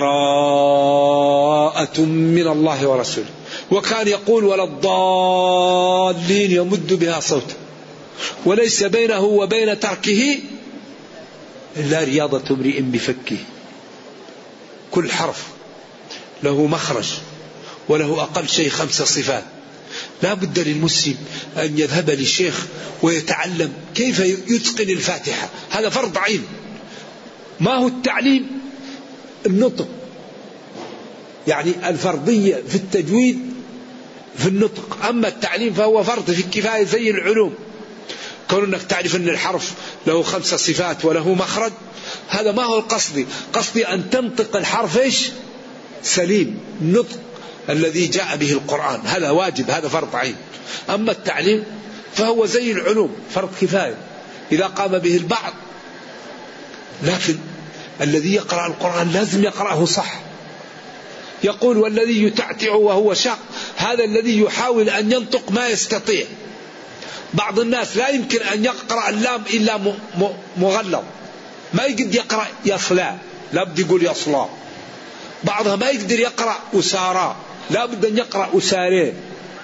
براءة من الله ورسوله. وكان يقول ولا الضالين يمد بها صوته، وليس بينه وبين تركه إلا رياضة امرئ بفكه. كل حرف له مخرج وله أقل شيء 5 صفات. لا بد للمسلم أن يذهب للشيخ ويتعلم كيف يتقن الفاتحة، هذا فرض عين. ما هو التعليم؟ النطق، يعني الفرضية في التجويد في النطق، أما التعليم فهو فرض في الكفاية زي العلوم. كون أنك تعرف أن الحرف له 5 صفات وله مخرج، هذا ما هو القصد. قصدي أن تنطق الحرف إيش؟ سليم، النطق الذي جاء به القرآن، هذا واجب، هذا فرض عين. أما التعليم فهو زي العلوم فرض كفاية إذا قام به البعض. لكن الذي يقرأ القرآن لازم يقرأه صح. يقول والذي يتعتع وهو شاق، هذا الذي يحاول أن ينطق ما يستطيع. بعض الناس لا يمكن أن يقرأ اللام إلا مغلظ، ما يقدر يقرأ يصلى، لا بد يقول يصلى. بعضها ما يقدر يقرأ أسارى، لا بد أن يقرأ أسارين.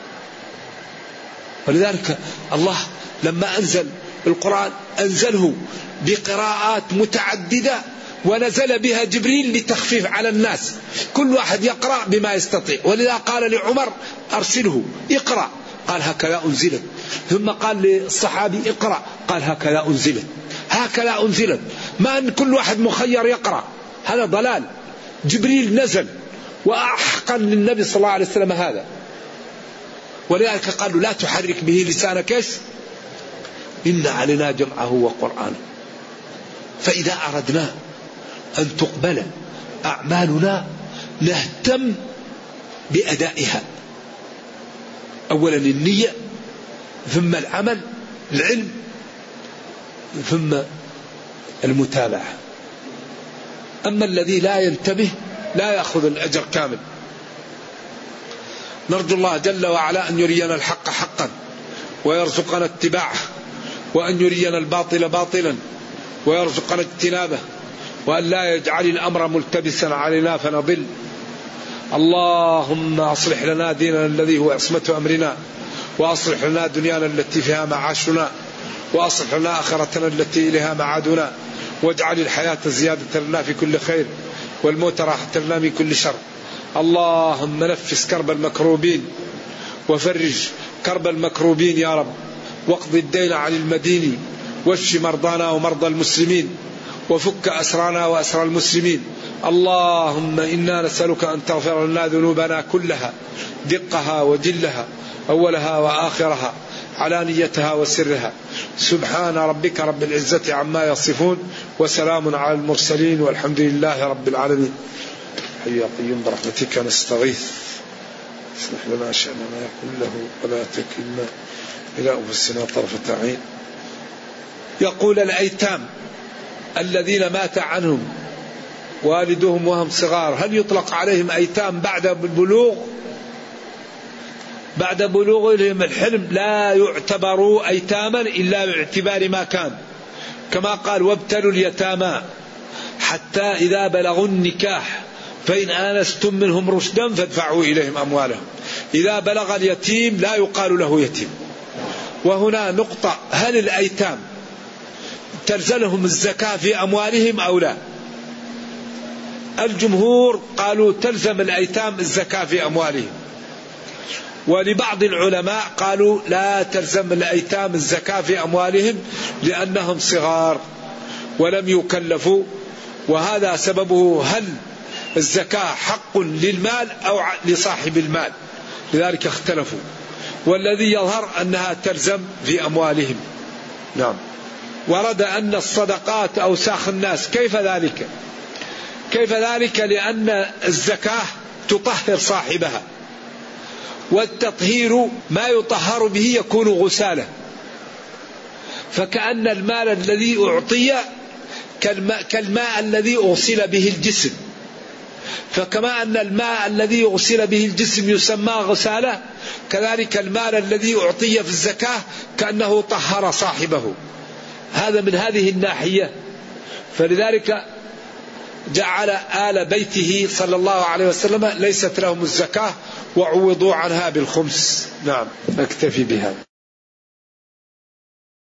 ولذلك الله لما أنزل القرآن أنزله بقراءات متعددة، ونزل بها جبريل لتخفيف على الناس، كل واحد يقرأ بما يستطيع. ولذا قال لعمر أرسله اقرأ، قال هكذا أنزلت. ثم قال للصحابي اقرأ، قال هكذا أنزلت. هكذا أنزلت، ما أن كل واحد مخير يقرأ، هذا ضلال. جبريل نزل وأحقن للنبي صلى الله عليه وسلم هذا. ولذلك قالوا لا تحرك به لسانك إيش؟ إن علينا جمعه وقرآنه. فإذا أردنا أن تقبل أعمالنا نهتم بأدائها. أولا النية، ثم العمل، العلم، ثم المتابعة. أما الذي لا ينتبه لا يأخذ الأجر كامل. نرجو الله جل وعلا أن يرينا الحق حقا ويرزقنا اتباعه، وأن يرينا الباطل باطلا ويرزقنا اجتنابه، وأن لا يجعل الأمر ملتبسا علينا فنضل. اللهم أصلح لنا ديننا الذي هو عصمة أمرنا، وأصلح لنا دنيانا التي فيها معاشنا، وأصلح لنا آخرتنا التي إليها معادنا، واجعل الحياة زيادة لنا في كل خير، والموت راحة لنا من كل شر. اللهم نفس كرب المكروبين وفرج كرب المكروبين يا رب، واقض الدين عن المدين، واشف مرضانا ومرضى المسلمين، وفك أسرانا وأسرى المسلمين. اللهم إنا نسألك أن تغفر لنا ذنوبنا كلها، دقها وجلها، أولها وآخرها، علانيتها وسرها. سبحان ربك رب العزة عما يصفون، وسلام على المرسلين، والحمد لله رب العالمين. حي يا قيوم برحمتك نستغيث، اصلح لنا شأننا كله ولا تكلنا إلى أنفسنا طرفة عين. يقول الأيتام الذين مات عنهم والدهم وهم صغار، هل يطلق عليهم أيتام بعد البلوغ بعد بلوغهم الحلم لا يعتبروا أيتاما إلا باعتبار ما كان، كما قال وابتلوا اليتامى حتى إذا بلغوا النكاح فإن آنستم منهم رشدا فادفعوا إليهم أموالهم. إذا بلغ اليتيم لا يقال له يتيم. وهنا نقطة، هل الأيتام تلزمهم الزكاة في أموالهم أو لا؟ الجمهور قالوا تلزم الأيتام الزكاة في أموالهم، ولبعض العلماء قالوا لا تلزم الأيتام الزكاة في أموالهم لأنهم صغار ولم يكلفوا. وهذا سببه هل الزكاة حق للمال أو لصاحب المال، لذلك اختلفوا، والذي يظهر أنها تلزم في أموالهم. نعم. ورد أن الصدقات أوساخ الناس. كيف ذلك؟ كيف ذلك؟ لأن الزكاة تطهر صاحبها، والتطهير ما يطهر به يكون غسالة، فكأن المال الذي أعطي كالماء الذي أغسل به الجسم، فكما أن الماء الذي أغسل به الجسم يسمى غسالة، كذلك المال الذي أعطي في الزكاة كأنه طهر صاحبه. هذا من هذه الناحية. فلذلك جعل آل بيته صلى الله عليه وسلم ليست لهم الزكاة وعوضوا عنها بالخمس. نعم، أكتفي بهذا.